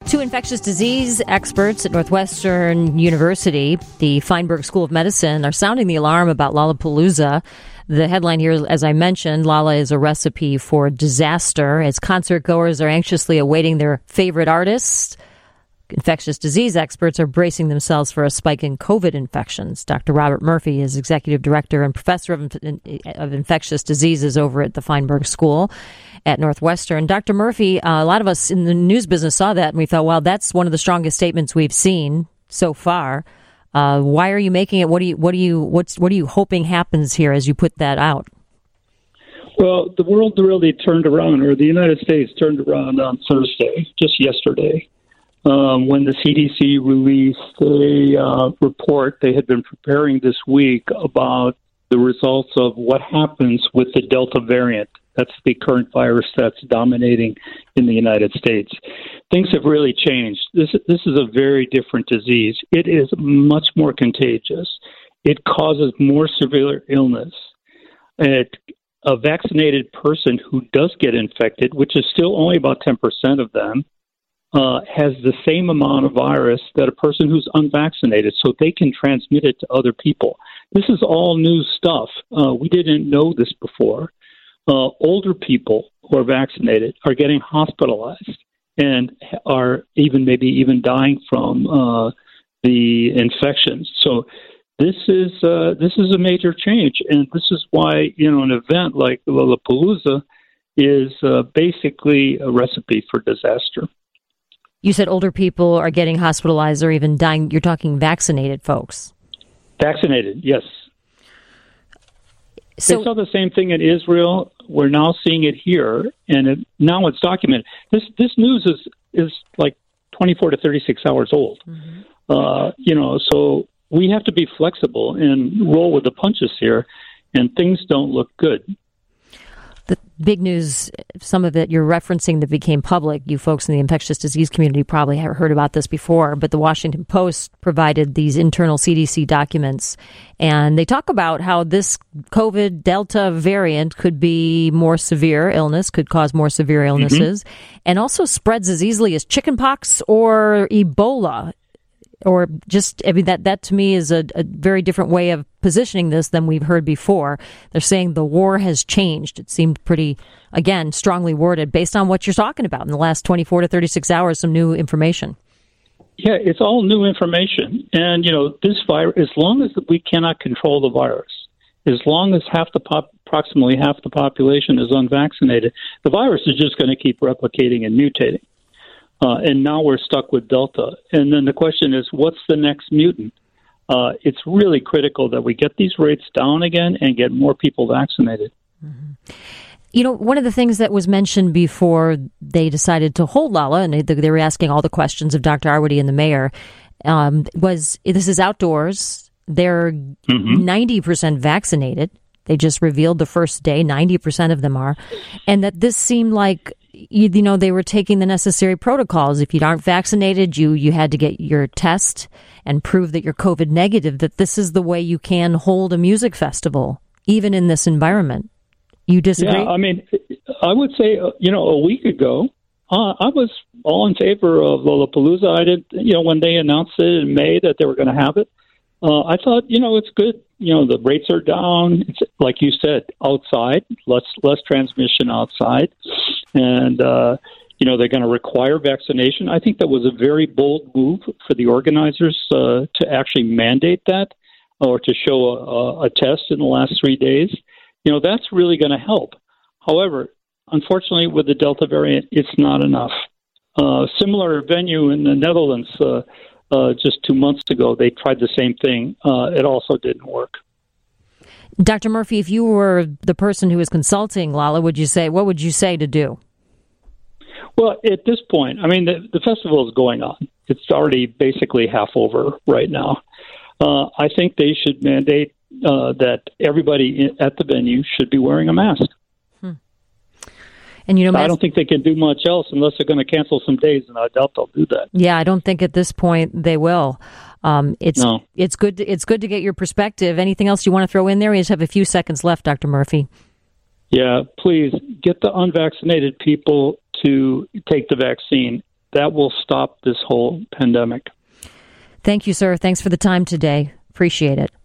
Two infectious disease experts at Northwestern University, the Feinberg School of Medicine, are sounding the alarm about Lollapalooza. The headline here, as I mentioned, Lolla is a recipe for disaster, as concertgoers are anxiously awaiting their favorite artists. Infectious disease experts are bracing themselves for a spike in COVID infections. Dr. Robert Murphy is executive director and professor of infectious diseases over at the Feinberg School at Northwestern. Dr. Murphy, a lot of us in the news business saw that and we thought, well, that's one of the strongest statements we've seen so far. Why are you making it? What are you hoping happens here as you put that out? Well, the world really turned around, or the United States turned around on Thursday, just yesterday. When the CDC released a report they had been preparing this week about the results of what happens with the Delta variant. That's the current virus that's dominating in the United States. Things have really changed. This is a very different disease. It is much more contagious. It causes more severe illness. A vaccinated person who does get infected, which is still only about 10% of them, has the same amount of virus that a person who's unvaccinated, so they can transmit it to other people. This is all new stuff. We didn't know this before. Older people who are vaccinated are getting hospitalized and are maybe even dying from the infections. So this is a major change, and this is why an event like Lollapalooza is basically a recipe for disaster. You said older people are getting hospitalized or even dying. You're talking vaccinated folks. Vaccinated, yes. So, they saw the same thing in Israel. We're now seeing it here, and now it's documented. This news is like 24 to 36 hours old. Mm-hmm. So we have to be flexible and roll with the punches here, and things don't look good. The big news, some of it you're referencing that became public, you folks in the infectious disease community probably have heard about this before, but the Washington Post provided these internal CDC documents, and they talk about how this COVID Delta variant could be more severe illness, could cause more severe illnesses, and also spreads as easily as chickenpox or Ebola. Or just, that to me is a very different way of positioning this than we've heard before. They're saying the war has changed. It seemed pretty, again, strongly worded based on what you're talking about in the last 24 to 36 hours, some new information. Yeah, it's all new information. And, this virus, as long as we cannot control the virus, as long as approximately half the population is unvaccinated, the virus is just going to keep replicating and mutating. And now we're stuck with Delta. And then the question is, what's the next mutant? It's really critical that we get these rates down again and get more people vaccinated. Mm-hmm. One of the things that was mentioned before they decided to hold Lolla, and they were asking all the questions of Dr. Arwady and the mayor, was this is outdoors. They're 90% vaccinated. They just revealed the first day, 90% of them are. And that this seemed like, they were taking the necessary protocols. If you aren't vaccinated, you had to get your test and prove that you're COVID negative, that this is the way you can hold a music festival, even in this environment. You disagree? Yeah, I would say, a week ago, I was all in favor of Lollapalooza. I did, when they announced it in May that they were going to have it, I thought, it's good. The rates are down. It's like you said, outside, less transmission outside. And, they're going to require vaccination. I think that was a very bold move for the organizers to actually mandate that or to show a test in the last 3 days. That's really going to help. However, unfortunately, with the Delta variant, it's not enough. Similar venue in the Netherlands just 2 months ago, they tried the same thing. It also didn't work. Dr. Murphy, if you were the person who was consulting Lolla, what would you say to do? Well, at this point, the festival is going on. It's already basically half over right now. I think they should mandate that everybody at the venue should be wearing a mask. And I don't think they can do much else unless they're going to cancel some days, and I doubt they'll do that. Yeah, I don't think at this point they will. It's good to get your perspective. Anything else you want to throw in there? We just have a few seconds left, Dr. Murphy. Yeah, please get the unvaccinated people to take the vaccine. that will stop this whole pandemic. Thank you, sir. Thanks for the time today. Appreciate it.